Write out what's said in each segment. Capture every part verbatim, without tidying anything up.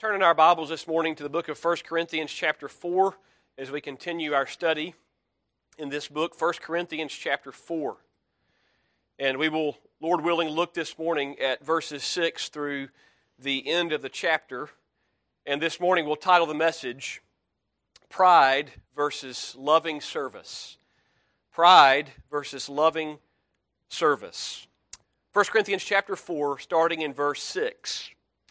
Turn in our Bibles this morning to the book of First Corinthians chapter four as we continue our study in this book, First Corinthians chapter four. And we will, Lord willing, look this morning at verses six through the end of the chapter. And this morning we'll title the message, Pride versus Loving Service. Pride versus Loving Service. First Corinthians chapter four, starting in verse six.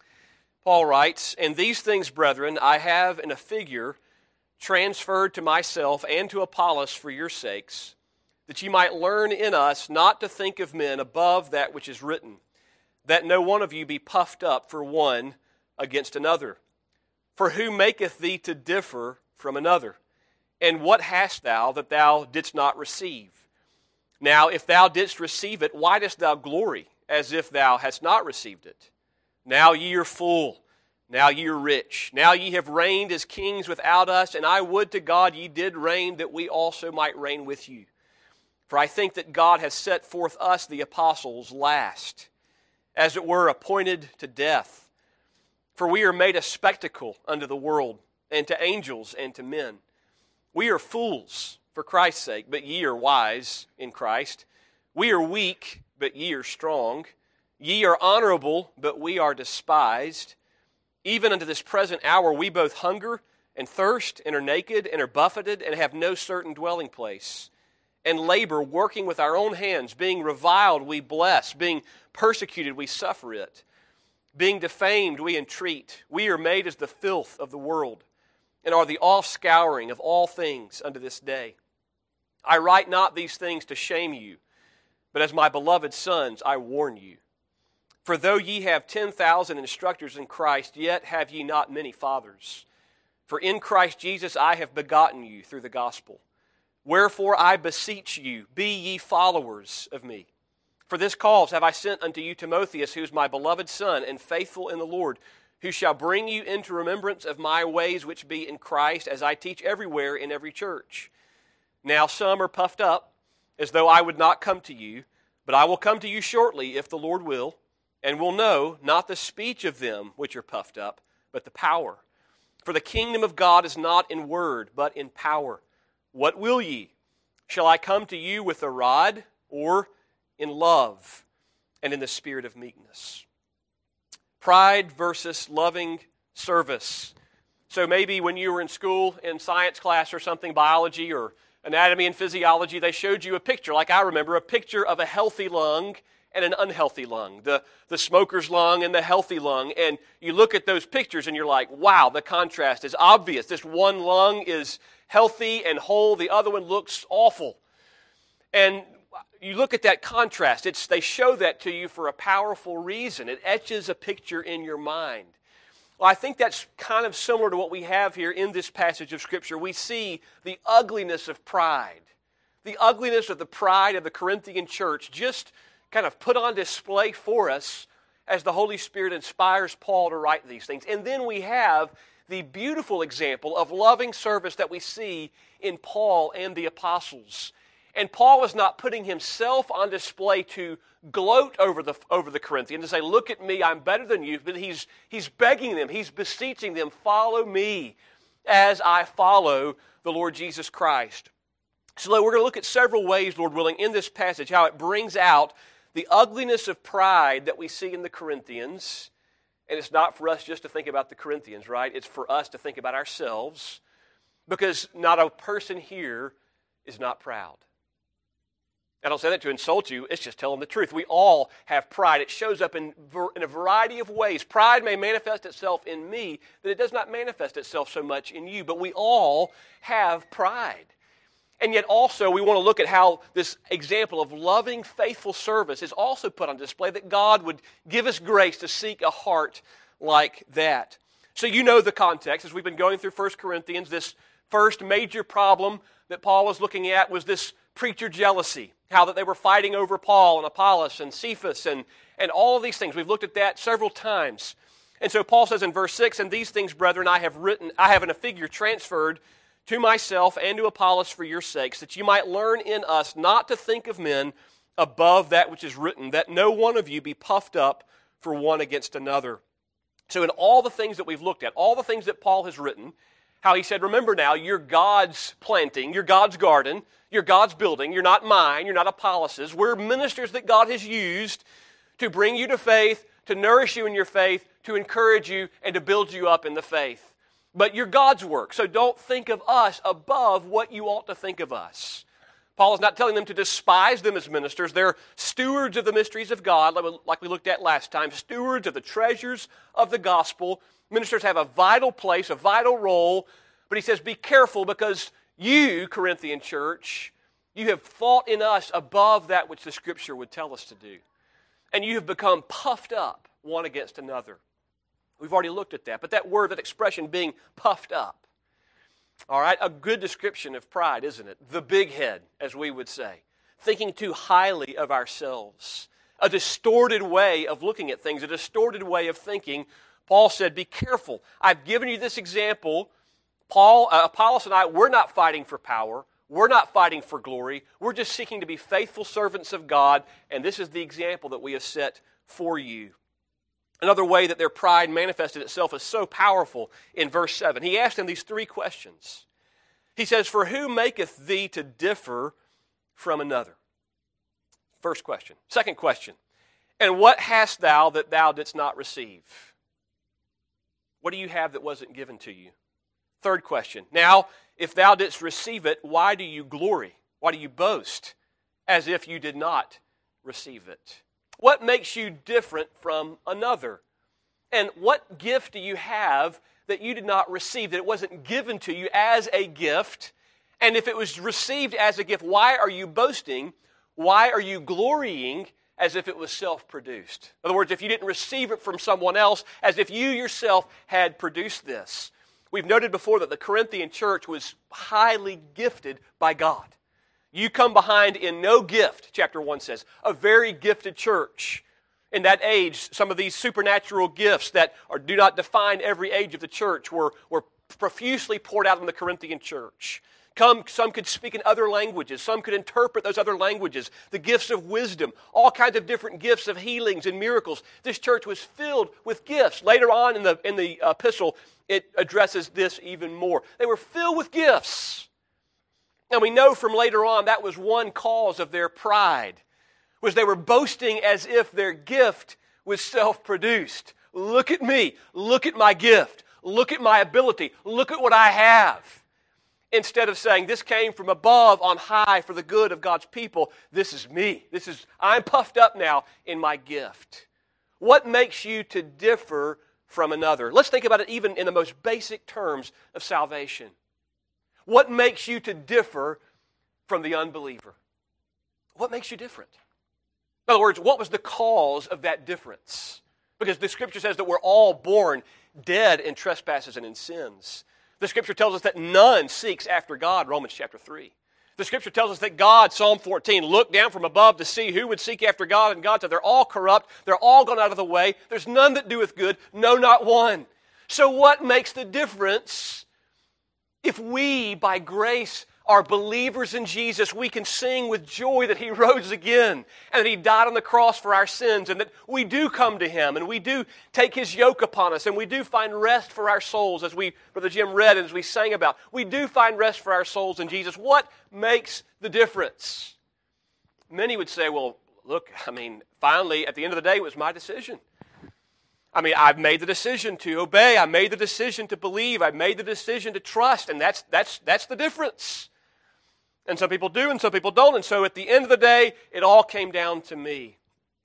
Paul writes, "And these things, brethren, I have in a figure transferred to myself and to Apollos for your sakes, that ye might learn in us not to think of men above that which is written, that no one of you be puffed up for one against another. For who maketh thee to differ from another? And what hast thou that thou didst not receive? Now, if thou didst receive it, why dost thou glory, as if thou hadst not received it? Now ye are full, now ye are rich, now ye have reigned as kings without us, and I would to God ye did reign, that we also might reign with you. For I think that God has set forth us, the apostles, last, as it were appointed to death. For we are made a spectacle unto the world, and to angels, and to men. We are fools for Christ's sake, but ye are wise in Christ. We are weak, but ye are strong. Ye are honorable, but we are despised. Even unto this present hour we both hunger and thirst, and are naked, and are buffeted, and have no certain dwelling place. And labor, working with our own hands, being reviled we bless, being persecuted we suffer it. Being defamed we entreat. We are made as the filth of the world, and are the offscouring of all things unto this day. I write not these things to shame you, but as my beloved sons I warn you. For though ye have ten thousand instructors in Christ, yet have ye not many fathers. For in Christ Jesus I have begotten you through the gospel. Wherefore I beseech you, be ye followers of me. For this cause have I sent unto you Timotheus, who is my beloved son, and faithful in the Lord, who shall bring you into remembrance of my ways which be in Christ, as I teach everywhere in every church. Now some are puffed up, as though I would not come to you, but I will come to you shortly, if the Lord will, and will know not the speech of them which are puffed up, but the power. For the kingdom of God is not in word, but in power. What will ye? Shall I come to you with a rod, or in love and in the spirit of meekness?" Pride versus loving service. So maybe when you were in school, in science class or something, biology or anatomy and physiology, they showed you a picture, like I remember, a picture of a healthy lung and an unhealthy lung, the, the smoker's lung and the healthy lung. And you look at those pictures and you're like, wow, the contrast is obvious. This one lung is healthy and whole. The other one looks awful. And you look at that contrast. It's, they show that to you for a powerful reason. It etches a picture in your mind. Well, I think that's kind of similar to what we have here in this passage of Scripture. We see the ugliness of pride. The ugliness of the pride of the Corinthian church just kind of put on display for us as the Holy Spirit inspires Paul to write these things. And then we have the beautiful example of loving service that we see in Paul and the apostles. And Paul is not putting himself on display to gloat over the, over the Corinthians and say, look at me, I'm better than you. But he's, he's begging them, he's beseeching them, follow me as I follow the Lord Jesus Christ. So we're going to look at several ways, Lord willing, in this passage, how it brings out the ugliness of pride that we see in the Corinthians. And it's not for us just to think about the Corinthians, right? It's for us to think about ourselves, because not a person here is not proud. I don't say that to insult you, it's just telling the truth. We all have pride. It shows up in, in a variety of ways. Pride may manifest itself in me, but it does not manifest itself so much in you. But we all have pride. And yet also we want to look at how this example of loving, faithful service is also put on display, that God would give us grace to seek a heart like that. So you know the context. As we've been going through First Corinthians, this first major problem that Paul was looking at was this preacher jealousy. How that they were fighting over Paul and Apollos and Cephas and, and all of these things. We've looked at that several times. And so Paul says in verse six, "And these things, brethren, I have written, I have in a figure transferred to myself and to Apollos for your sakes, that you might learn in us not to think of men above that which is written, that no one of you be puffed up for one against another." So in all the things that we've looked at, all the things that Paul has written, how he said, remember now, you're God's planting, you're God's garden, you're God's building, you're not mine, you're not Apollos'. We're ministers that God has used to bring you to faith, to nourish you in your faith, to encourage you, and to build you up in the faith. But you're God's work, so don't think of us above what you ought to think of us. Paul is not telling them to despise them as ministers. They're stewards of the mysteries of God, like we looked at last time, stewards of the treasures of the gospel. Ministers have a vital place, a vital role, but he says, be careful because you, Corinthian church, you have thought in us above that which the Scripture would tell us to do. And you have become puffed up one against another. We've already looked at that, but that word, that expression, being puffed up. All right, a good description of pride, isn't it? The big head, as we would say. Thinking too highly of ourselves. A distorted way of looking at things, a distorted way of thinking. Paul said, be careful. I've given you this example. Paul, uh, Apollos and I, we're not fighting for power. We're not fighting for glory. We're just seeking to be faithful servants of God, and this is the example that we have set for you. Another way that their pride manifested itself is so powerful in verse seven. He asked them these three questions. He says, for who maketh thee to differ from another? First question. Second question. And what hast thou that thou didst not receive? What do you have that wasn't given to you? Third question. Now, if thou didst receive it, why do you glory? Why do you boast as if you did not receive it? What makes you different from another? And what gift do you have that you did not receive, that it wasn't given to you as a gift? And if it was received as a gift, why are you boasting? Why are you glorying as if it was self-produced? In other words, if you didn't receive it from someone else, as if you yourself had produced this. We've noted before that the Corinthian church was highly gifted by God. You come behind in no gift, chapter one says, a very gifted church. In that age, some of these supernatural gifts that are, do not define every age of the church were, were profusely poured out in the Corinthian church. Come, some could speak in other languages. Some could interpret those other languages. The gifts of wisdom, all kinds of different gifts of healings and miracles. This church was filled with gifts. Later on in the, in the epistle, it addresses this even more. They were filled with gifts. And we know from later on that was one cause of their pride, was they were boasting as if their gift was self-produced. Look at me. Look at my gift. Look at my ability. Look at what I have. Instead of saying, this came from above on high for the good of God's people, this is me. This is, I'm puffed up now in my gift. What makes you to differ from another? Let's think about it even in the most basic terms of salvation. What makes you to differ from the unbeliever? What makes you different? In other words, what was the cause of that difference? Because the Scripture says that we're all born dead in trespasses and in sins. The Scripture tells us that none seeks after God, Romans chapter three. The Scripture tells us that God, Psalm fourteen, looked down from above to see who would seek after God, and God said, they're all corrupt, they're all gone out of the way, there's none that doeth good, no, not one. So what makes the difference? If we, by grace, are believers in Jesus, we can sing with joy that He rose again and that He died on the cross for our sins and that we do come to Him and we do take His yoke upon us and we do find rest for our souls, as we, Brother Jim read and as we sang about. We do find rest for our souls in Jesus. What makes the difference? Many would say, well, look, I mean, finally, at the end of the day, it was my decision. I mean, I've made the decision to obey. I made the decision to believe. I made the decision to trust, and that's that's that's the difference. And some people do, and some people don't. And so at the end of the day, it all came down to me.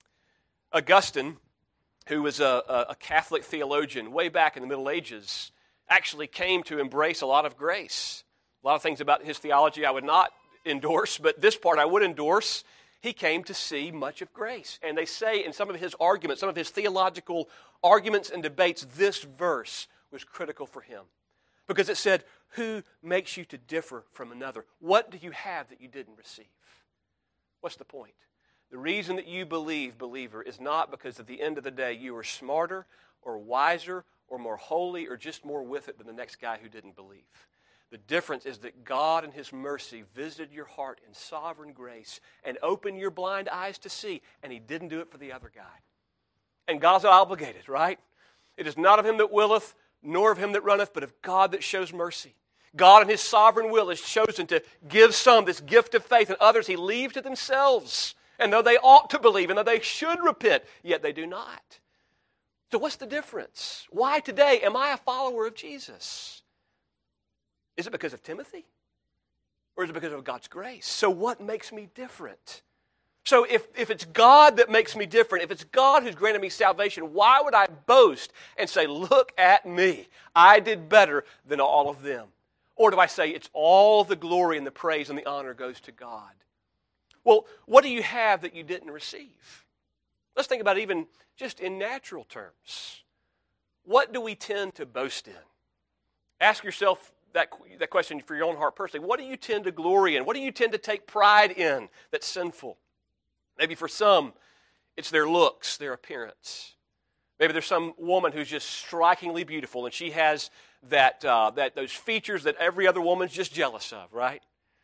Augustine, who was a, a Catholic theologian way back in the Middle Ages, actually came to embrace a lot of grace. A lot of things about his theology I would not endorse, but this part I would endorse. He came to see much of grace. And they say in some of his arguments, some of his theological arguments and debates, this verse was critical for him. Because it said, who makes you to differ from another? What do you have that you didn't receive? What's the point? The reason that you believe, believer, is not because at the end of the day you are smarter or wiser or more holy or just more with it than the next guy who didn't believe. The difference is that God in His mercy visited your heart in sovereign grace and opened your blind eyes to see, and He didn't do it for the other guy. And God's not obligated, right? It is not of him that willeth, nor of him that runneth, but of God that shows mercy. God in his sovereign will has chosen to give some this gift of faith, and others he leaves to themselves. And though they ought to believe, and though they should repent, yet they do not. So what's the difference? Why today am I a follower of Jesus? Is it because of Timothy? Or is it because of God's grace? So what makes me different? So if, if it's God that makes me different, if it's God who's granted me salvation, why would I boast and say, look at me, I did better than all of them? Or do I say it's all the glory and the praise and the honor goes to God? Well, what do you have that you didn't receive? Let's think about it even just in natural terms. What do we tend to boast in? Ask yourself that, that question for your own heart personally. What do you tend to glory in? What do you tend to take pride in that's sinful? Maybe for some, it's their looks, their appearance. Maybe there's some woman who's just strikingly beautiful, and she has that uh, that those features that every other woman's just jealous of, right?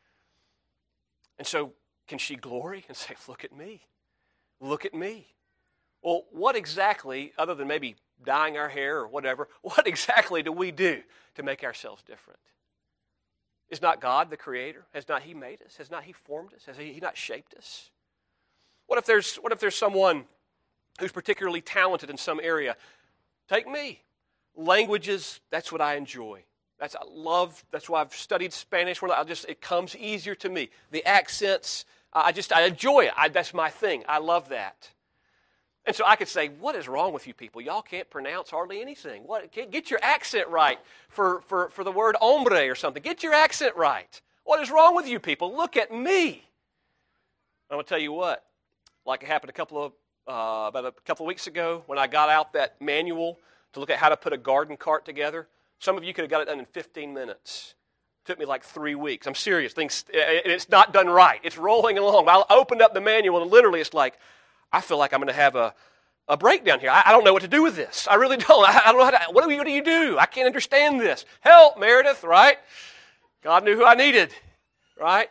And so, can she glory and say, look at me, look at me? Well, what exactly, other than maybe dyeing our hair or whatever, what exactly do we do to make ourselves different? Is not God the Creator? Has not He made us? Has not He formed us? Has He not shaped us? What if there's what if there's someone who's particularly talented in some area? Take me. Languages, that's what I enjoy. That's I love. That's why I've studied Spanish. I just it comes easier to me. The accents, I just I enjoy it. I, that's my thing. I love that. And so I could say, what is wrong with you people? Y'all can't pronounce hardly anything. What? Get your accent right for, for, for the word hombre or something. Get your accent right. What is wrong with you people? Look at me. I'm going to tell you what. Like it happened a couple of uh, about a couple of weeks ago when I got out that manual to look at how to put a garden cart together. Some of you could have got it done in fifteen minutes. It took me like three weeks. I'm serious. Things, it's not done right. It's rolling along. I opened up the manual and literally it's like, I feel like I'm going to have a, a breakdown here. I, I don't know what to do with this. I really don't. I, I don't know how to, what do, you, what do you do? I can't understand this. Help, Meredith, right? God knew who I needed, right?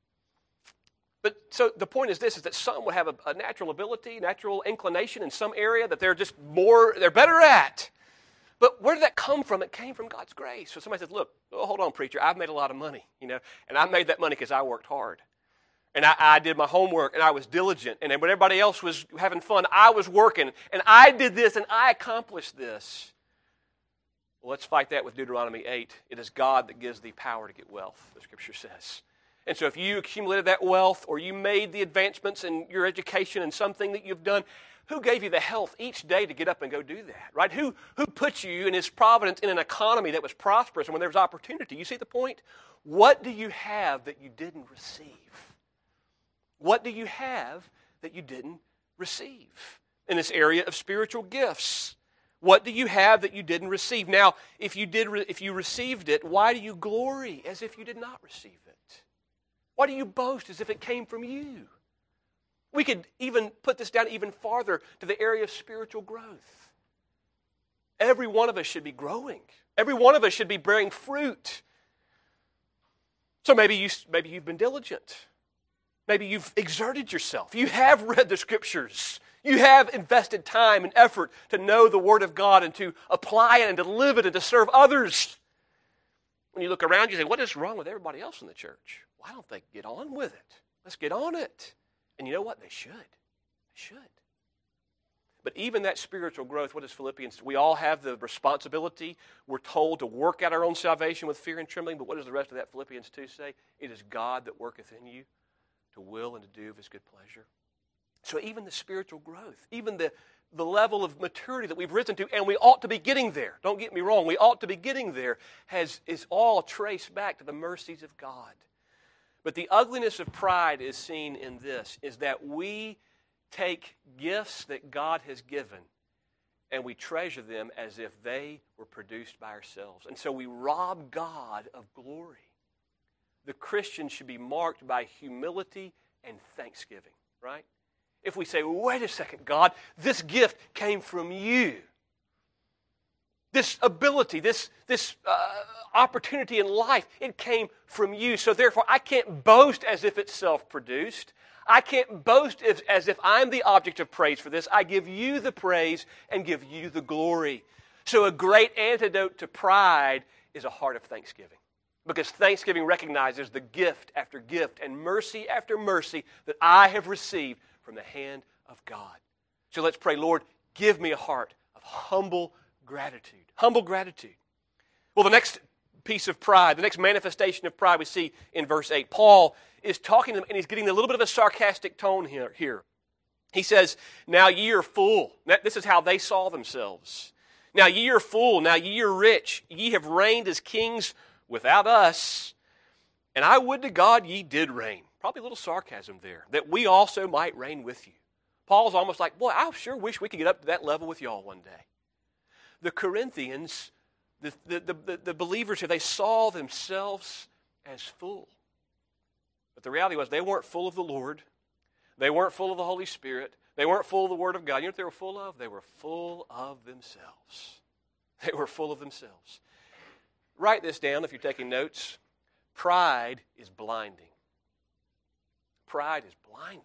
But so the point is this, is that some would have a, a natural ability, natural inclination in some area that they're just more, they're better at. But where did that come from? It came from God's grace. So somebody says, look, oh, hold on, preacher, I've made a lot of money, you know, and I made that money because I worked hard. And I, I did my homework, and I was diligent. And when everybody else was having fun, I was working. And I did this, and I accomplished this. Well, let's fight that with Deuteronomy eight. It is God that gives thee power to get wealth, the Scripture says. And so if you accumulated that wealth, or you made the advancements in your education and something that you've done, who gave you the health each day to get up and go do that, right? Who, who put you in His providence in an economy that was prosperous and when there was opportunity? You see the point? What do you have that you didn't receive? What do you have that you didn't receive in this area of spiritual gifts? What do you have that you didn't receive? Now, if you did, re- if you received it, why do you glory as if you did not receive it? Why do you boast as if it came from you? We could even put this down even farther to the area of spiritual growth. Every one of us should be growing. Every one of us should be bearing fruit. So maybe you maybe you've been diligent. Maybe you've exerted yourself. You have read the Scriptures. You have invested time and effort to know the Word of God and to apply it and to live it and to serve others. When you look around, you say, what is wrong with everybody else in the church? Why don't they get on with it? Let's get on it. And you know what? They should. They should. But even that spiritual growth, what is Philippians? We all have the responsibility. We're told to work out our own salvation with fear and trembling. But what does the rest of that Philippians two say? It is God that worketh in you to will and to do of His good pleasure. So even the spiritual growth, even the, the level of maturity that we've risen to, and we ought to be getting there, don't get me wrong, we ought to be getting there, has, is all traced back to the mercies of God. But the ugliness of pride is seen in this, is that we take gifts that God has given and we treasure them as if they were produced by ourselves. And so we rob God of glory. The Christian should be marked by humility and thanksgiving, right? If we say, wait a second, God, this gift came from you. This ability, this, this uh, opportunity in life, it came from you. So therefore, I can't boast as if it's self-produced. I can't boast as, as if I'm the object of praise for this. I give you the praise and give you the glory. So a great antidote to pride is a heart of thanksgiving. Because thanksgiving recognizes the gift after gift and mercy after mercy that I have received from the hand of God. So let's pray, Lord, give me a heart of humble gratitude. Humble gratitude. Well, the next piece of pride, the next manifestation of pride we see in verse eight. Paul is talking to them, and he's getting a little bit of a sarcastic tone here. here. He says, now ye are full. This is how they saw themselves. Now ye are full, now ye are rich. Ye have reigned as kings without us. And I would to God ye did reign. Probably a little sarcasm there, that we also might reign with you. Paul's almost like, boy, I sure wish we could get up to that level with y'all one day. The Corinthians, the, the, the, the believers here, they saw themselves as full. But the reality was they weren't full of the Lord. They weren't full of the Holy Spirit. They weren't full of the Word of God. You know what they were full of? They were full of themselves. They were full of themselves. Write this down if you're taking notes. Pride is blinding. Pride is blinding.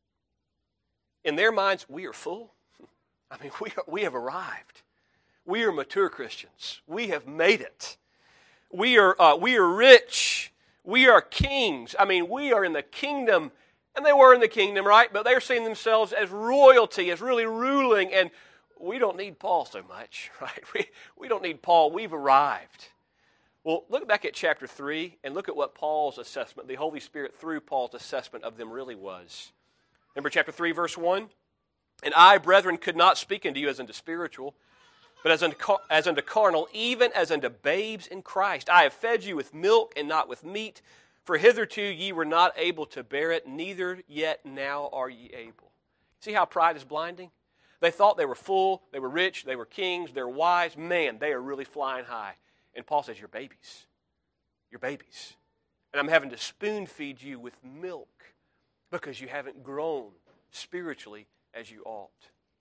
In their minds, we are full. I mean, we, are, we have arrived. We are mature Christians. We have made it. We are, uh, we are rich. We are kings. I mean, we are in the kingdom. And they were in the kingdom, right? But they're seeing themselves as royalty, as really ruling. And we don't need Paul so much, right? We, we don't need Paul. We've arrived. Well, look back at chapter three and look at what Paul's assessment, the Holy Spirit through Paul's assessment of them really was. Remember chapter three, verse one? And I, brethren, could not speak unto you as unto spiritual, but as unto, as unto carnal, even as unto babes in Christ. I have fed you with milk and not with meat, for hitherto ye were not able to bear it, neither yet now are ye able. See how pride is blinding? They thought they were full, they were rich, they were kings, they're wise. Man, they are really flying high. And Paul says, you're babies. You're babies. And I'm having to spoon feed you with milk because you haven't grown spiritually as you ought.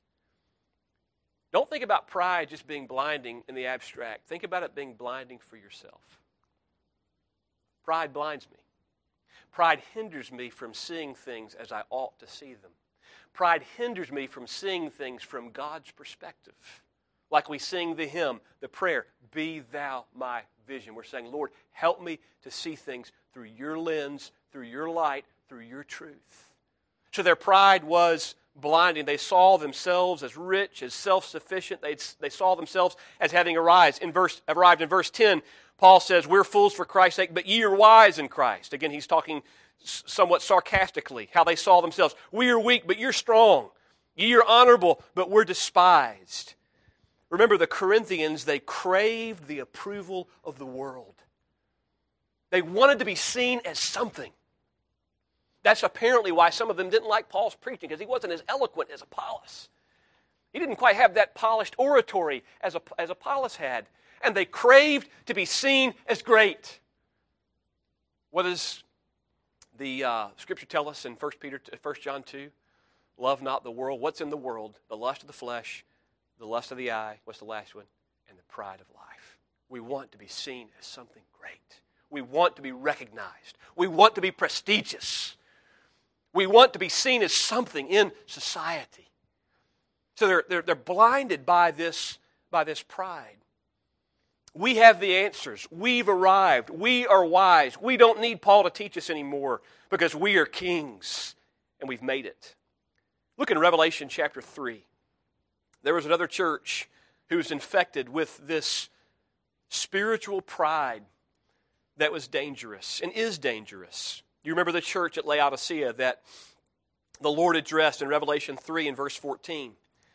Don't think about pride just being blinding in the abstract. Think about it being blinding for yourself. Pride blinds me. Pride hinders me from seeing things as I ought to see them. Pride hinders me from seeing things from God's perspective. Like we sing the hymn, the prayer, be thou my vision. We're saying, Lord, help me to see things through your lens, through your light, through your truth. So their pride was blinding. They saw themselves as rich, as self-sufficient. They, they saw themselves as having arrived. In verse, arrived in verse ten, Paul says, we're fools for Christ's sake, but ye are wise in Christ. Again, he's talking somewhat sarcastically, how they saw themselves. We are weak, but you're strong. Ye are honorable, but we're despised. Remember, the Corinthians, they craved the approval of the world. They wanted to be seen as something. That's apparently why some of them didn't like Paul's preaching, because he wasn't as eloquent as Apollos. He didn't quite have that polished oratory as, as Apollos had. And they craved to be seen as great. What does the uh, Scripture tell us in First Peter, First John two? Love not the world. What's in the world? The lust of the flesh, the lust of the eye, what's the last one? And the pride of life. We want to be seen as something great. We want to be recognized. We want to be prestigious. We want to be seen as something in society. So they're, they're, they're blinded by this, by this pride. We have the answers. We've arrived. We are wise. We don't need Paul to teach us anymore because we are kings and we've made it. Look in Revelation chapter three. There was another church who was infected with this spiritual pride that was dangerous and is dangerous. You remember the church at Laodicea that the Lord addressed in Revelation three and verse fourteen.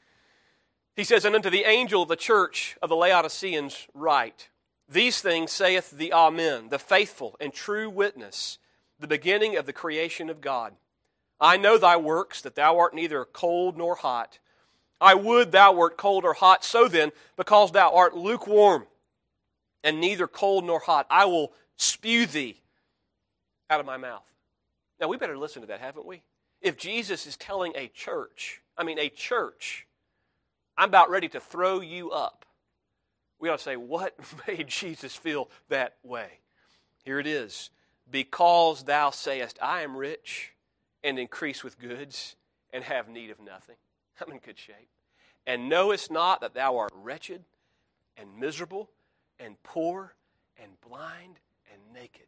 He says, and unto the angel of the church of the Laodiceans write, these things saith the Amen, the faithful and true witness, the beginning of the creation of God. I know thy works, that thou art neither cold nor hot. I would thou wert cold or hot. So then, because thou art lukewarm, and neither cold nor hot, I will spew thee out of my mouth. Now, we better listen to that, haven't we? If Jesus is telling a church, I mean a church, I'm about ready to throw you up, we ought to say, what made Jesus feel that way? Here it is. Because thou sayest, I am rich and increase with goods and have need of nothing. I'm in good shape. And knowest not that thou art wretched, and miserable and poor and blind and naked.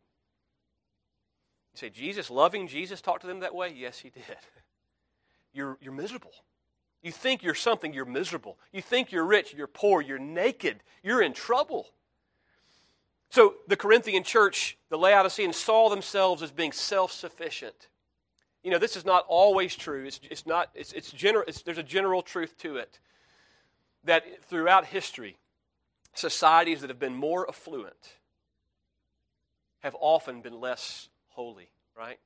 You say, Jesus, loving Jesus, talked to them that way? Yes, he did. You're, you're miserable. You think you're something, you're miserable. You think you're rich, you're poor, you're naked, you're in trouble. So the Corinthian church, the Laodiceans, saw themselves as being self-sufficient. You know, this is not always true. It's, it's not. It's, it's general. It's, there's a general truth to it that throughout history, societies that have been more affluent have often been less holy, right?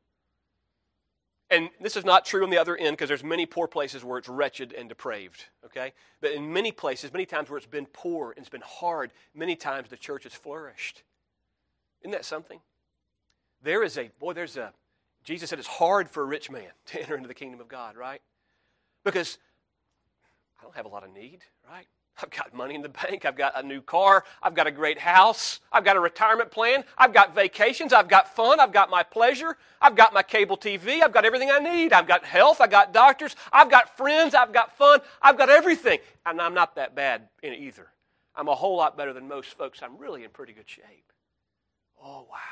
And this is not true on the other end because there's many poor places where it's wretched and depraved, okay? But in many places, many times where it's been poor and it's been hard, many times the church has flourished. Isn't that something? There is a, boy, there's a, Jesus said it's hard for a rich man to enter into the kingdom of God, right? Because I don't have a lot of need, right? I've got money in the bank. I've got a new car. I've got a great house. I've got a retirement plan. I've got vacations. I've got fun. I've got my pleasure. I've got my cable T V. I've got everything I need. I've got health. I've got doctors. I've got friends. I've got fun. I've got everything. And I'm not that bad in it either. I'm a whole lot better than most folks. I'm really in pretty good shape. Oh, wow.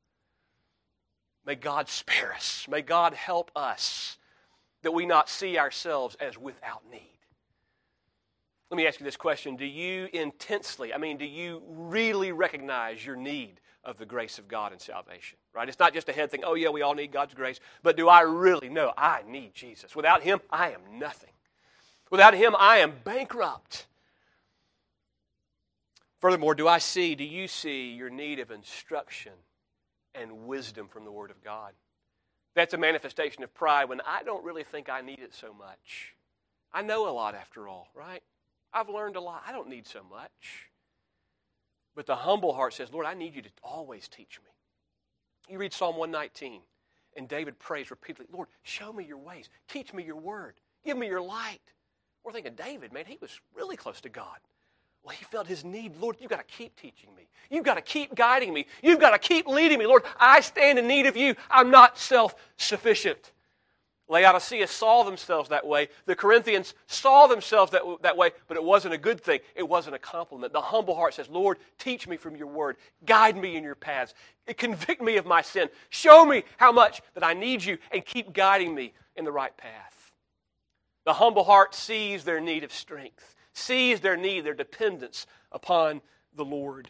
May God spare us. May God help us that we not see ourselves as without need. Let me ask you this question. Do you intensely, I mean, do you really recognize your need of the grace of God and salvation? Right? It's not just a head thing, oh yeah, we all need God's grace. But do I really know I need Jesus? Without Him, I am nothing. Without Him, I am bankrupt. Furthermore, do I see, do you see your need of instruction and wisdom from the Word of God? That's a manifestation of pride when I don't really think I need it so much. I know a lot after all, right? I've learned a lot. I don't need so much. But the humble heart says, Lord, I need you to always teach me. You read Psalm one nineteen, and David prays repeatedly, Lord, show me your ways. Teach me your word. Give me your light. We're thinking, David, man, he was really close to God. Well, he felt his need. Lord, you've got to keep teaching me. You've got to keep guiding me. You've got to keep leading me. Lord, I stand in need of you. I'm not self-sufficient. Laodicea saw themselves that way. The Corinthians saw themselves that, that way, but it wasn't a good thing. It wasn't a compliment. The humble heart says, Lord, teach me from your word. Guide me in your paths. Convict me of my sin. Show me how much that I need you and keep guiding me in the right path. The humble heart sees their need of strength, sees their need, their dependence upon the Lord.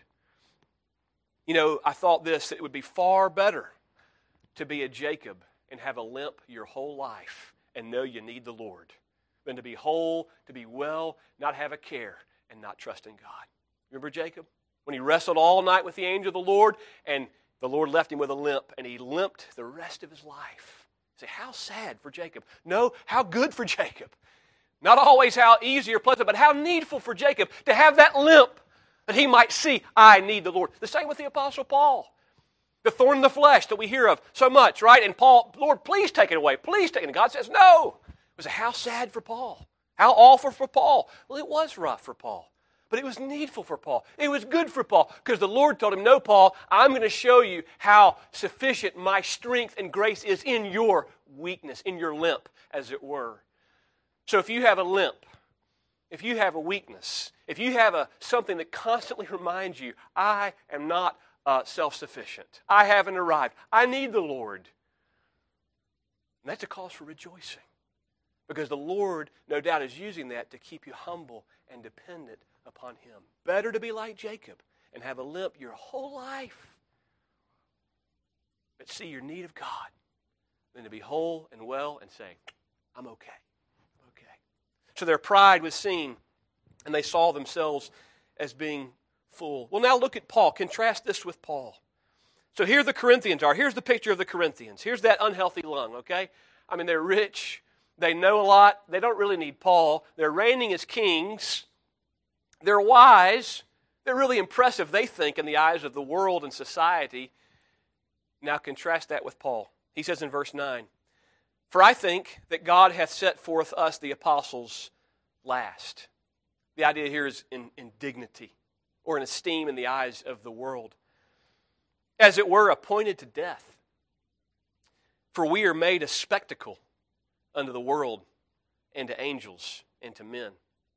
You know, I thought this, that it would be far better to be a Jacob and have a limp your whole life and know you need the Lord than to be whole, to be well, not have a care, and not trust in God. Remember Jacob? When he wrestled all night with the angel of the Lord, and the Lord left him with a limp, and he limped the rest of his life. Say, how sad for Jacob. No, how good for Jacob. Not always how easy or pleasant, but how needful for Jacob to have that limp that he might see, I need the Lord. The same with the Apostle Paul. The thorn in the flesh that we hear of so much, right? And Paul, Lord, please take it away. Please take it. And God says, no. It was how sad for Paul. How awful for Paul. Well, it was rough for Paul. But it was needful for Paul. It was good for Paul because the Lord told him, no, Paul, I'm going to show you how sufficient my strength and grace is in your weakness, in your limp, as it were. So if you have a limp, if you have a weakness, if you have a something that constantly reminds you, I am not Uh, self-sufficient. I haven't arrived. I need the Lord. And that's a cause for rejoicing. Because the Lord, no doubt, is using that to keep you humble and dependent upon Him. Better to be like Jacob and have a limp your whole life, but see your need of God, than to be whole and well and say, I'm okay. I'm okay. So their pride was seen, and they saw themselves as being full. Well, now look at Paul. Contrast this with Paul. So here the Corinthians are. Here's the picture of the Corinthians. Here's that unhealthy lung, okay? I mean, they're rich. They know a lot. They don't really need Paul. They're reigning as kings. They're wise. They're really impressive, they think, in the eyes of the world and society. Now contrast that with Paul. He says in verse nine, For I think that God hath set forth us, the apostles, last. The idea here is in, in dignity, or in esteem in the eyes of the world, as it were appointed to death. For we are made a spectacle unto the world, and to angels, and to men.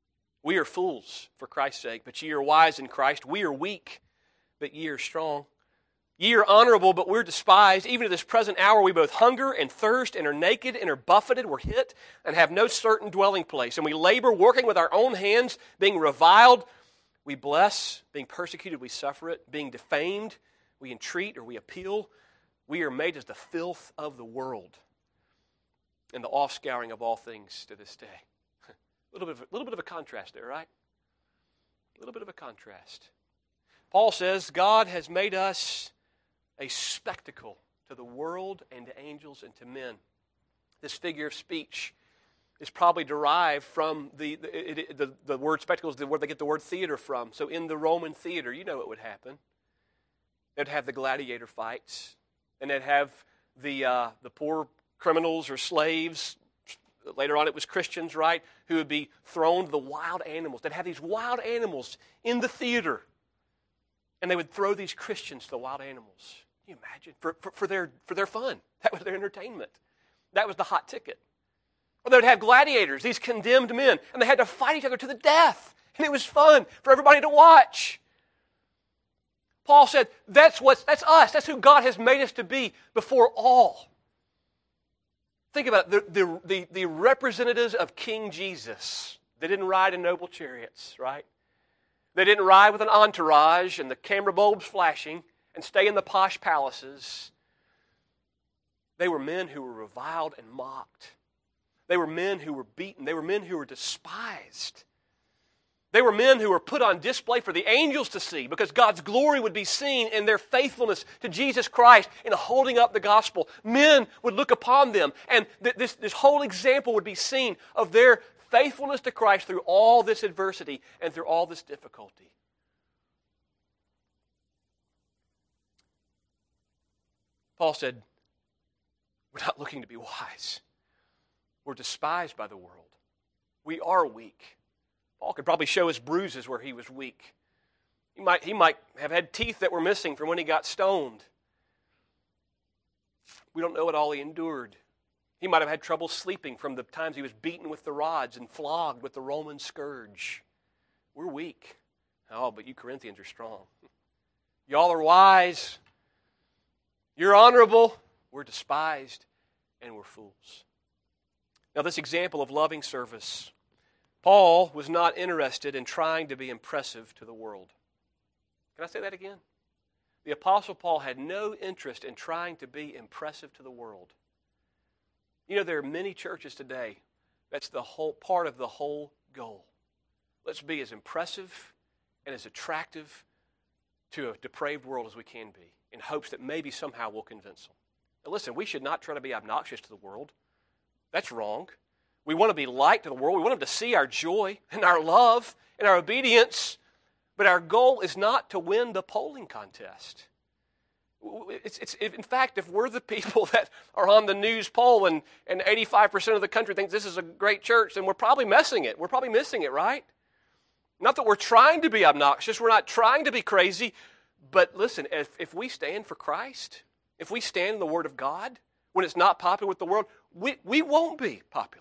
We are fools for Christ's sake, but ye are wise in Christ. We are weak, but ye are strong. Ye are honorable, but we're despised. Even at this present hour we both hunger and thirst and are naked and are buffeted, we're hit, and have no certain dwelling place. And we labor, working with our own hands, being reviled, we bless. Being persecuted, we suffer it. Being defamed, we entreat or we appeal. We are made as the filth of the world and the offscouring of all things to this day. A little bit of a, little bit of a contrast there, right? A little bit of a contrast. Paul says God has made us a spectacle to the world and to angels and to men. This figure of speech is probably derived from the the, it, the, the word spectacle is where they get the word theater from. So in the Roman theater, you know what would happen. They'd have the gladiator fights, and they'd have the uh, the poor criminals or slaves. Later on it was Christians, right, who would be thrown to the wild animals. They'd have these wild animals in the theater, and they would throw these Christians to the wild animals. Can you imagine? For, for, for, their, for their fun. That was their entertainment. That was the hot ticket. Or they would have gladiators, these condemned men, and they had to fight each other to the death. And it was fun for everybody to watch. Paul said, that's, what's, that's us. That's who God has made us to be before all. Think about it, the, the, the, the representatives of King Jesus. They didn't ride in noble chariots, right? They didn't ride with an entourage and the camera bulbs flashing and stay in the posh palaces. They were men who were reviled and mocked. They were men who were beaten. They were men who were despised. They were men who were put on display for the angels to see because God's glory would be seen in their faithfulness to Jesus Christ in holding up the gospel. Men would look upon them, and th- this, this whole example would be seen of their faithfulness to Christ through all this adversity and through all this difficulty. Paul said, we're not looking to be wise. We're despised by the world. We are weak. Paul could probably show his bruises where he was weak. He might, he might have had teeth that were missing from when he got stoned. We don't know what all he endured. He might have had trouble sleeping from the times he was beaten with the rods and flogged with the Roman scourge. We're weak. Oh, but you Corinthians are strong. Y'all are wise. You're honorable. We're despised, and we're fools. Now, this example of loving service, Paul was not interested in trying to be impressive to the world. Can I say that again? The Apostle Paul had no interest in trying to be impressive to the world. You know, there are many churches today, that's the whole part of the whole goal. Let's be as impressive and as attractive to a depraved world as we can be, in hopes that maybe somehow we'll convince them. Now listen, we should not try to be obnoxious to the world. That's wrong. We want to be light to the world. We want them to see our joy and our love and our obedience. But our goal is not to win the polling contest. It's, it's, in fact, if we're the people that are on the news poll and, and eighty-five percent of the country thinks this is a great church, then we're probably missing it. We're probably missing it, right? Not that we're trying to be obnoxious. We're not trying to be crazy. But listen, if, if we stand for Christ, if we stand in the Word of God, when it's not popular with the world, we, we won't be popular.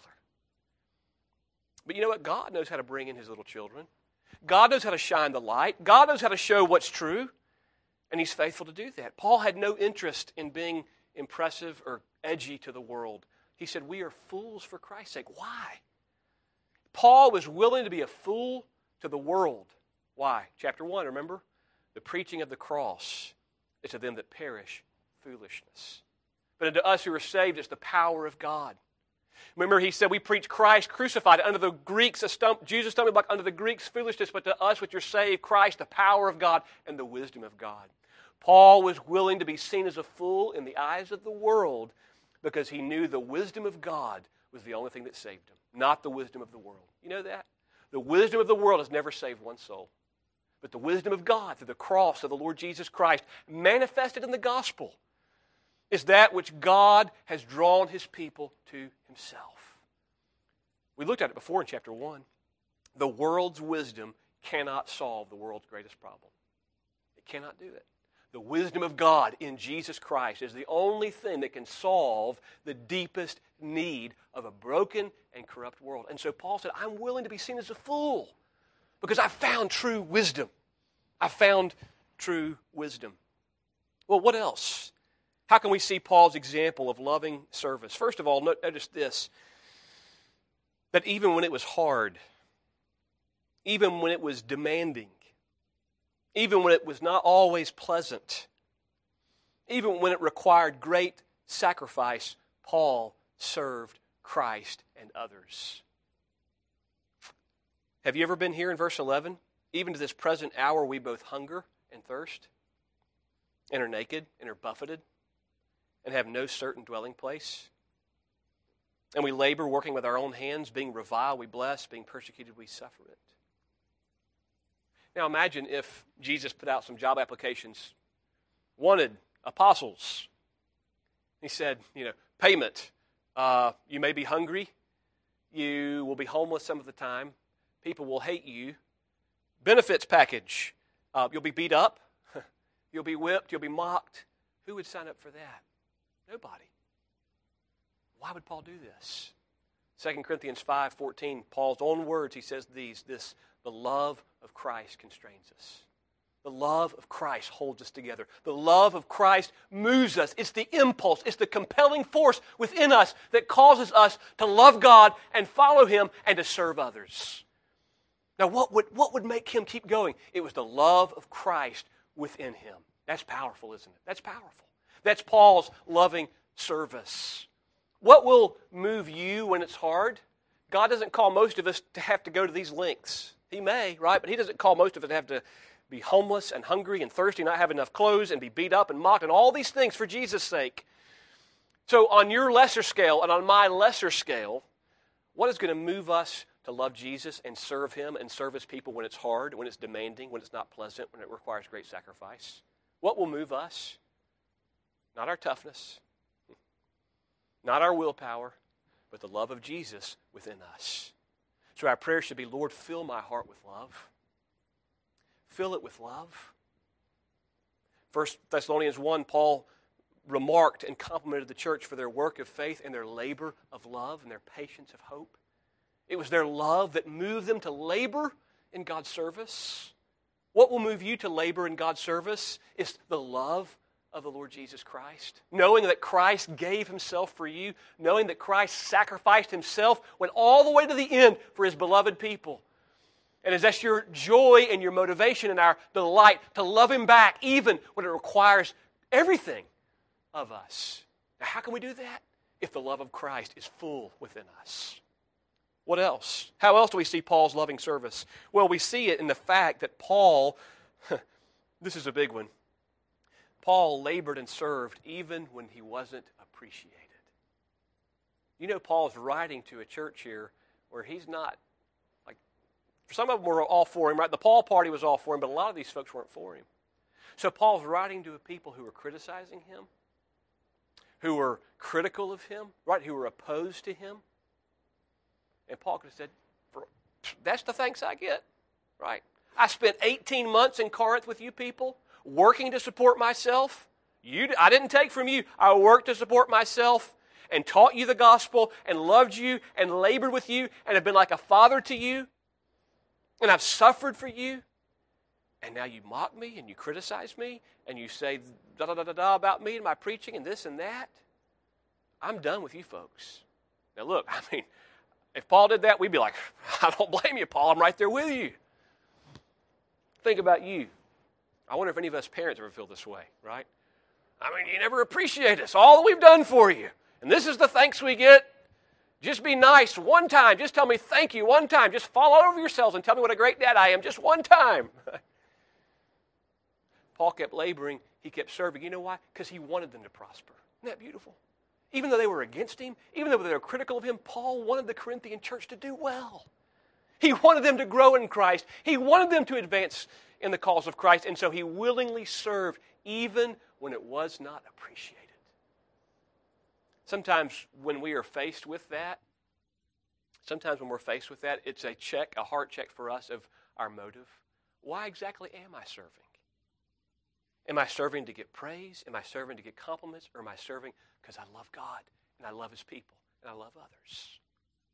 But you know what? God knows how to bring in His little children. God knows how to shine the light. God knows how to show what's true. And He's faithful to do that. Paul had no interest in being impressive or edgy to the world. He said, we are fools for Christ's sake. Why? Paul was willing to be a fool to the world. Why? Chapter one, remember? The preaching of the cross is to them that perish foolishness. But unto us who are saved, it's the power of God. Remember, he said, we preach Christ crucified. Under the Greeks, a stump, Jesus stumbling block, under the Greeks, foolishness, but to us which are saved, Christ, the power of God and the wisdom of God. Paul was willing to be seen as a fool in the eyes of the world because he knew the wisdom of God was the only thing that saved him, not the wisdom of the world. You know that? The wisdom of the world has never saved one soul. But the wisdom of God through the cross of the Lord Jesus Christ, manifested in the gospel, is that which God has drawn His people to Himself. We looked at it before in chapter one. The world's wisdom cannot solve the world's greatest problem. It cannot do it. The wisdom of God in Jesus Christ is the only thing that can solve the deepest need of a broken and corrupt world. And so Paul said, I'm willing to be seen as a fool Because I found true wisdom. I found true wisdom. Well, what else? How can we see Paul's example of loving service? First of all, notice this, that even when it was hard, even when it was demanding, even when it was not always pleasant, even when it required great sacrifice, Paul served Christ and others. Have you ever been here in verse eleven? Even to this present hour we both hunger and thirst, and are naked, and are buffeted, and have no certain dwelling place. And we labor, working with our own hands, being reviled, we bless, being persecuted, we suffer it. Now imagine if Jesus put out some job applications, wanted apostles. He said, you know, payment. Uh, you may be hungry. You will be homeless some of the time. People will hate you. Benefits package. Uh, you'll be beat up. You'll be whipped. You'll be mocked. Who would sign up for that? Nobody. Why would Paul do this? Second Corinthians five fourteen, Paul's own words, he says these, this, the love of Christ constrains us. The love of Christ holds us together. The love of Christ moves us. It's the impulse, it's the compelling force within us that causes us to love God and follow Him and to serve others. Now, what would, what would make him keep going? It was the love of Christ within him. That's powerful, isn't it? That's powerful. That's Paul's loving service. What will move you when it's hard? God doesn't call most of us to have to go to these lengths. He may, right? But He doesn't call most of us to have to be homeless and hungry and thirsty, not have enough clothes, and be beat up and mocked, and all these things for Jesus' sake. So on your lesser scale and on my lesser scale, what is going to move us to love Jesus and serve Him and serve His people when it's hard, when it's demanding, when it's not pleasant, when it requires great sacrifice? What will move us? Not our toughness, not our willpower, but the love of Jesus within us. So our prayer should be, Lord, fill my heart with love. Fill it with love. First Thessalonians one, Paul remarked and complimented the church for their work of faith and their labor of love and their patience of hope. It was their love that moved them to labor in God's service. What will move you to labor in God's service is the love of the Lord Jesus Christ. Knowing that Christ gave Himself for you, knowing that Christ sacrificed Himself, went all the way to the end for His beloved people. And is that your joy and your motivation and our delight to love Him back even when it requires everything of us? Now, how can we do that? If the love of Christ is full within us. What else? How else do we see Paul's loving service? Well, we see it in the fact that Paul, this is a big one, Paul labored and served even when he wasn't appreciated. You know, Paul's writing to a church here where he's not, like, some of them were all for him, right? The Paul party was all for him, but a lot of these folks weren't for him. So Paul's writing to a people who were criticizing him, who were critical of him, right? Who were opposed to him. And Paul could have said, that's the thanks I get, right? I spent eighteen months in Corinth with you people, working to support myself. You, I didn't take from you. I worked to support myself and taught you the gospel and loved you and labored with you and have been like a father to you. And I've suffered for you. And now you mock me and you criticize me and you say da-da-da-da-da about me and my preaching and this and that. I'm done with you folks. Now look, I mean, if Paul did that, we'd be like, I don't blame you, Paul. I'm right there with you. Think about you. I wonder if any of us parents ever feel this way, right? I mean, you never appreciate us, all that we've done for you. And this is the thanks we get. Just be nice one time. Just tell me thank you one time. Just fall over yourselves and tell me what a great dad I am just one time. Paul kept laboring. He kept serving. You know why? Because he wanted them to prosper. Isn't that beautiful? Even though they were against him, even though they were critical of him, Paul wanted the Corinthian church to do well. He wanted them to grow in Christ. He wanted them to advance in the cause of Christ, and so he willingly served even when it was not appreciated. Sometimes when we are faced with that, sometimes when we're faced with that, it's a check, a heart check for us of our motive. Why exactly am I serving? Am I serving to get praise? Am I serving to get compliments? Or am I serving because I love God and I love His people and I love others?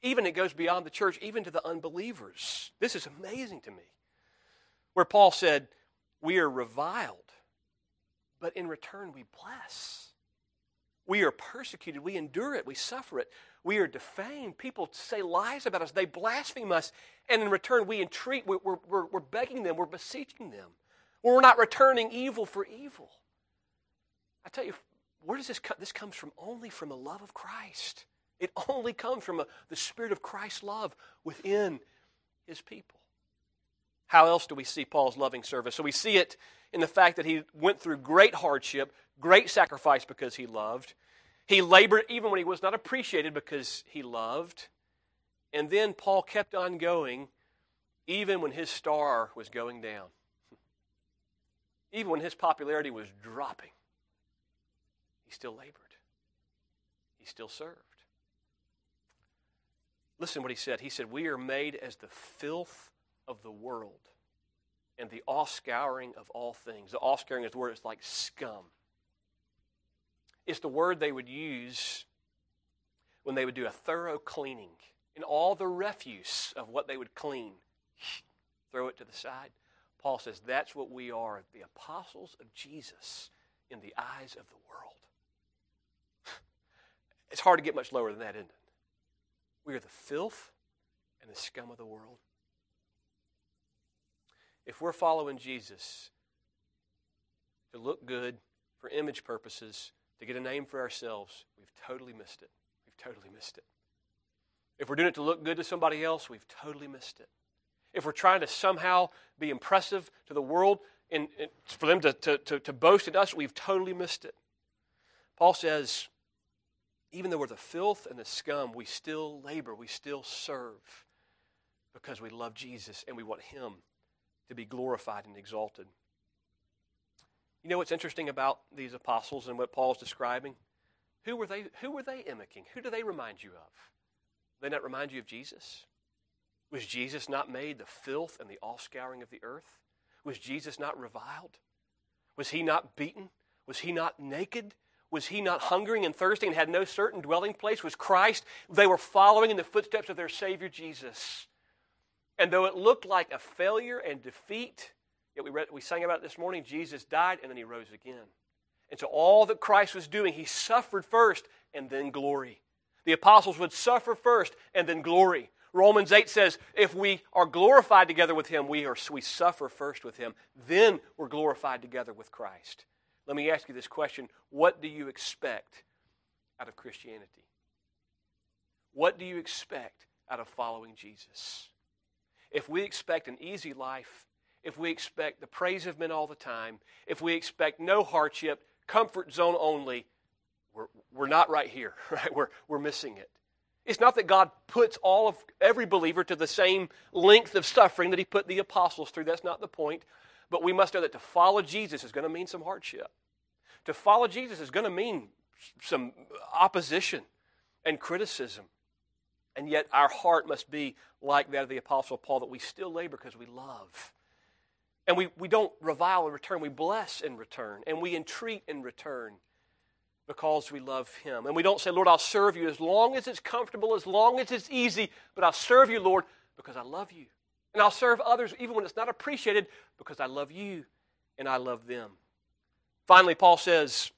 Even it goes beyond the church, even to the unbelievers. This is amazing to me. Where Paul said, we are reviled, but in return we bless. We are persecuted, we endure it, we suffer it. We are defamed. People say lies about us, they blaspheme us, and in return we entreat, we're, we're, we're begging them, we're beseeching them. We're not returning evil for evil. I tell you, where does this come? This comes from only from the love of Christ. It only comes from a, the Spirit of Christ's love within His people. How else do we see Paul's loving service? So we see it in the fact that he went through great hardship, great sacrifice because he loved. He labored even when he was not appreciated because he loved. And then Paul kept on going even when his star was going down. Even when his popularity was dropping. He still labored. He still served. Listen to what he said. He said, we are made as the filth of the world and the offscouring of all things. The offscouring is the word, it's like scum. It's the word they would use when they would do a thorough cleaning. And all the refuse of what they would clean, throw it to the side. Paul says that's what we are, the apostles of Jesus in the eyes of the world. It's hard to get much lower than that, isn't it? We are the filth and the scum of the world. If we're following Jesus to look good for image purposes, to get a name for ourselves, we've totally missed it. We've totally missed it. If we're doing it to look good to somebody else, we've totally missed it. If we're trying to somehow be impressive to the world and, and for them to, to, to, to boast in us, we've totally missed it. Paul says, even though we're the filth and the scum, we still labor, we still serve because we love Jesus and we want Him to be glorified and exalted. You know what's interesting about these apostles and what Paul's describing? Who were they, who were they mimicking? Who do they remind you of? Do they not remind you of Jesus? Was Jesus not made the filth and the offscouring of the earth? Was Jesus not reviled? Was He not beaten? Was He not naked? Was He not hungering and thirsting and had no certain dwelling place? Was Christ, they were following in the footsteps of their Savior Jesus. And though it looked like a failure and defeat, yet we read, we sang about it this morning, Jesus died and then He rose again. And so all that Christ was doing, He suffered first and then glory. The apostles would suffer first and then glory. Romans eight says, if we are glorified together with Him, we, are, we suffer first with Him. Then we're glorified together with Christ. Let me ask you this question. What do you expect out of Christianity? What do you expect out of following Jesus? If we expect an easy life, if we expect the praise of men all the time, if we expect no hardship, comfort zone only, we're, we're not right here, right? We're, we're missing it. It's not that God puts all of every believer to the same length of suffering that He put the apostles through. That's not the point. But we must know that to follow Jesus is going to mean some hardship. To follow Jesus is going to mean some opposition and criticism. And yet our heart must be like that of the Apostle Paul, that we still labor because we love. And we, we don't revile in return. We bless in return. And we entreat in return because we love Him. And we don't say, Lord, I'll serve you as long as it's comfortable, as long as it's easy, but I'll serve you, Lord, because I love you. And I'll serve others even when it's not appreciated because I love you and I love them. Finally, Paul says,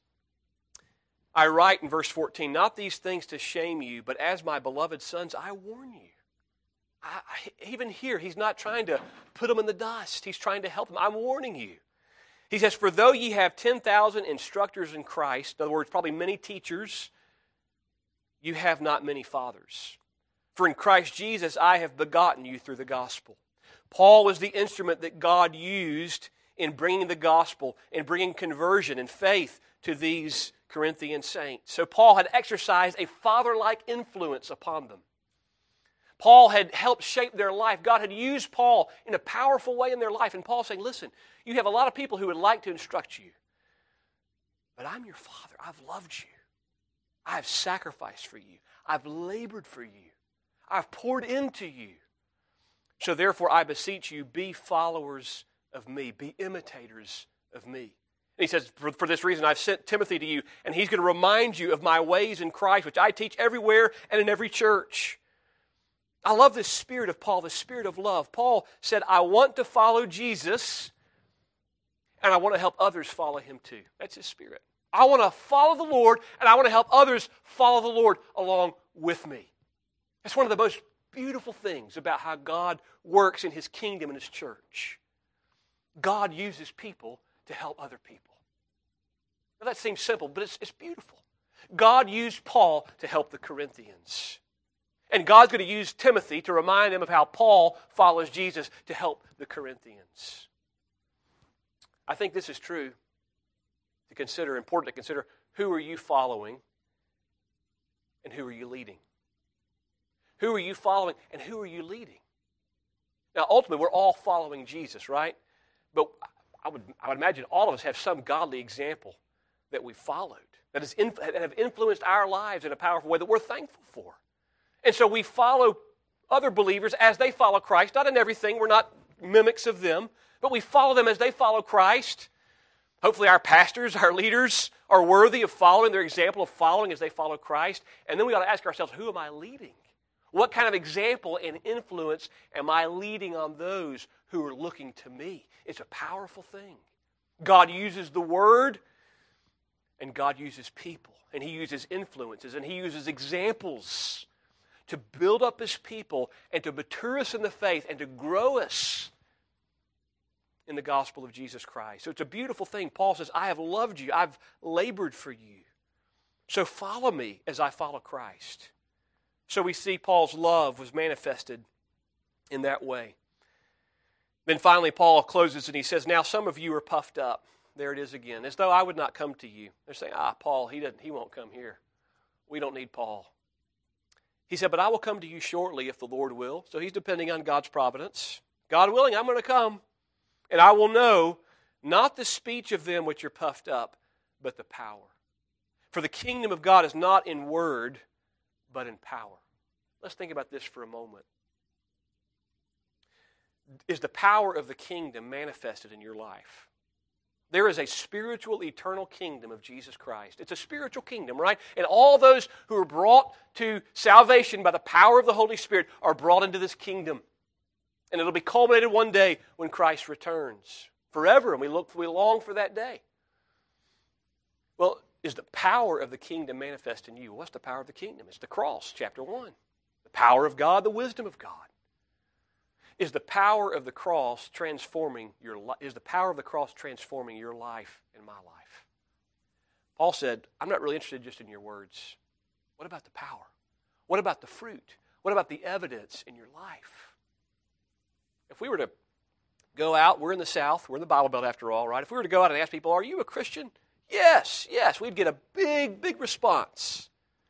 I write in verse fourteen, not these things to shame you, but as my beloved sons, I warn you. I, I, even here, he's not trying to put them in the dust. He's trying to help them. I'm warning you. He says, for though ye have ten thousand instructors in Christ, in other words, probably many teachers, you have not many fathers. For in Christ Jesus I have begotten you through the gospel. Paul was the instrument that God used in bringing the gospel and bringing conversion and faith to these Corinthian saints. So Paul had exercised a father-like influence upon them. Paul had helped shape their life. God had used Paul in a powerful way in their life. And Paul's saying, listen, you have a lot of people who would like to instruct you, but I'm your father. I've loved you. I've sacrificed for you. I've labored for you. I've poured into you. So therefore, I beseech you, be followers of me. Be imitators of me. And he says, for, for this reason, I've sent Timothy to you, and he's going to remind you of my ways in Christ, which I teach everywhere and in every church. I love this spirit of Paul, the spirit of love. Paul said, I want to follow Jesus, and I want to help others follow him too. That's his spirit. I want to follow the Lord, and I want to help others follow the Lord along with me. That's one of the most beautiful things about how God works in his kingdom and his church. God uses people to help other people. Now that seems simple, but it's, it's beautiful. God used Paul to help the Corinthians. And God's going to use Timothy to remind them of how Paul follows Jesus to help the Corinthians. I think this is true to consider, important to consider, who are you following and who are you leading? Who are you following and who are you leading? Now, ultimately, we're all following Jesus, right? But I would, I would imagine all of us have some godly example that we've followed, that, has inf- that have influenced our lives in a powerful way that we're thankful for. And so we follow other believers as they follow Christ. Not in everything. We're not mimics of them. But we follow them as they follow Christ. Hopefully our pastors, our leaders, are worthy of following, their example of following as they follow Christ. And then we ought to ask ourselves, who am I leading? What kind of example and influence am I leading on those who are looking to me? It's a powerful thing. God uses the Word, and God uses people, and He uses influences, and He uses examples to build up His people and to mature us in the faith and to grow us in the gospel of Jesus Christ. So it's a beautiful thing. Paul says, I have loved you. I've labored for you. So follow me as I follow Christ. So we see Paul's love was manifested in that way. Then finally Paul closes and he says, now some of you are puffed up. There it is again. As though I would not come to you. They're saying, ah, Paul, he doesn't, he won't come here. We don't need Paul. He said, but I will come to you shortly if the Lord will. So he's depending on God's providence. God willing, I'm going to come. And I will know not the speech of them which are puffed up, but the power. For the kingdom of God is not in word, but in power. Let's think about this for a moment. Is the power of the kingdom manifested in your life? There is a spiritual, eternal kingdom of Jesus Christ. It's a spiritual kingdom, right? And all those who are brought to salvation by the power of the Holy Spirit are brought into this kingdom. And it'll be culminated one day when Christ returns forever, and we look, we long for that day. Well, is the power of the kingdom manifest in you? What's the power of the kingdom? It's the cross, chapter one. The power of God, the wisdom of God. Is the power of the cross transforming your life? Is the power of the cross transforming your life and my life? Paul said, I'm not really interested just in your words. What about the power? What about the fruit? What about the evidence in your life? If we were to go out, we're in the South, we're in the Bible Belt after all, right? If we were to go out and ask people, are you a Christian? Yes, yes, we'd get a big, big response.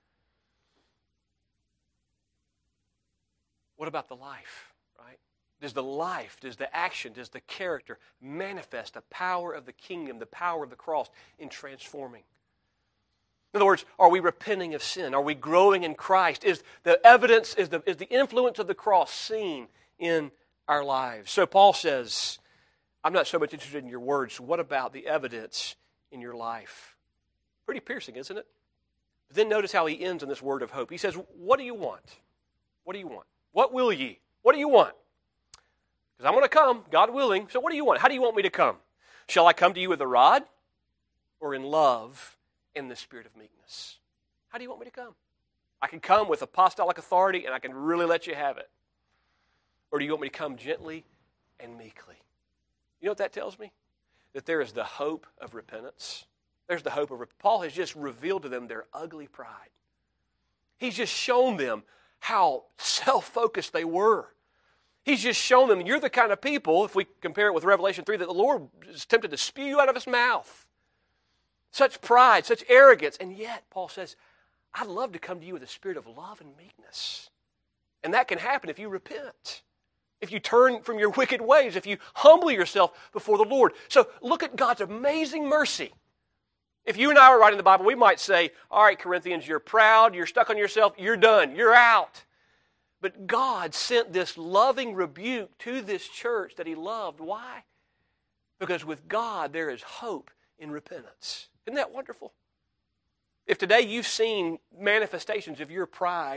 What about the life, right? Does the life, does the action, does the character manifest the power of the kingdom, the power of the cross in transforming? In other words, are we repenting of sin? Are we growing in Christ? Is the evidence, is the, is the influence of the cross seen in our lives? So Paul says, I'm not so much interested in your words. What about the evidence in your life? Pretty piercing, isn't it? But then notice how he ends in this word of hope. He says, what do you want? What do you want? What will ye? What do you want? Because I'm going to come, God willing. So what do you want? How do you want me to come? Shall I come to you with a rod or in love and the spirit of meekness? How do you want me to come? I can come with apostolic authority and I can really let you have it. Or do you want me to come gently and meekly? You know what that tells me? That there is the hope of repentance. There's the hope of repentance. Paul has just revealed to them their ugly pride. He's just shown them how self-focused they were. He's just shown them, you're the kind of people, if we compare it with Revelation three, that the Lord is tempted to spew out of his mouth. Such pride, such arrogance. And yet, Paul says, I'd love to come to you with a spirit of love and meekness. And that can happen if you repent. If you turn from your wicked ways, if you humble yourself before the Lord. So look at God's amazing mercy. If you and I were writing the Bible, we might say, all right, Corinthians, you're proud, you're stuck on yourself, you're done, you're out. But God sent this loving rebuke to this church that he loved. Why? Because with God there is hope in repentance. Isn't that wonderful? If today you've seen manifestations of your pride,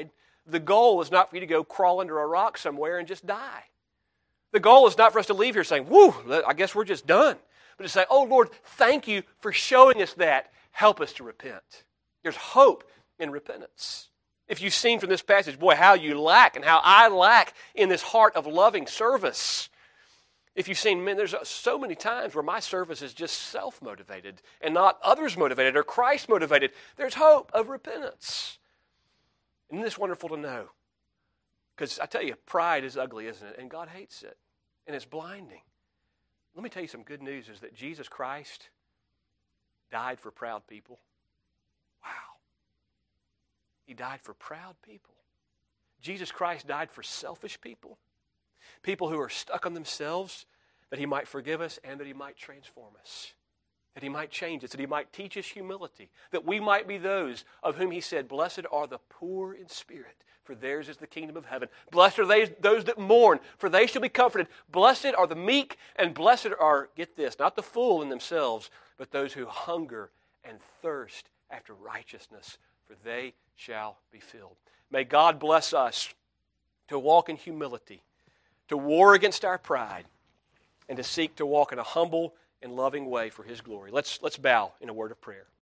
the goal is not for you to go crawl under a rock somewhere and just die. The goal is not for us to leave here saying, whew, I guess we're just done. But to say, oh, Lord, thank you for showing us that. Help us to repent. There's hope in repentance. If you've seen from this passage, boy, how you lack and how I lack in this heart of loving service. If you've seen, man, there's so many times where my service is just self-motivated and not others-motivated or Christ-motivated. There's hope of repentance. Isn't this wonderful to know? Because I tell you, pride is ugly, isn't it? And God hates it. And it's blinding. Let me tell you some good news is that Jesus Christ died for proud people. Wow. He died for proud people. Jesus Christ died for selfish people. People who are stuck on themselves, that He might forgive us and that He might transform us. That He might change us, that He might teach us humility. That we might be those of whom He said, blessed are the poor in spirit, for theirs is the kingdom of heaven. Blessed are they, those that mourn, for they shall be comforted. Blessed are the meek, and blessed are, get this, not the full in themselves, but those who hunger and thirst after righteousness, for they shall be filled. May God bless us to walk in humility, to war against our pride, and to seek to walk in a humble and loving way for His glory. Let's, let's bow in a word of prayer.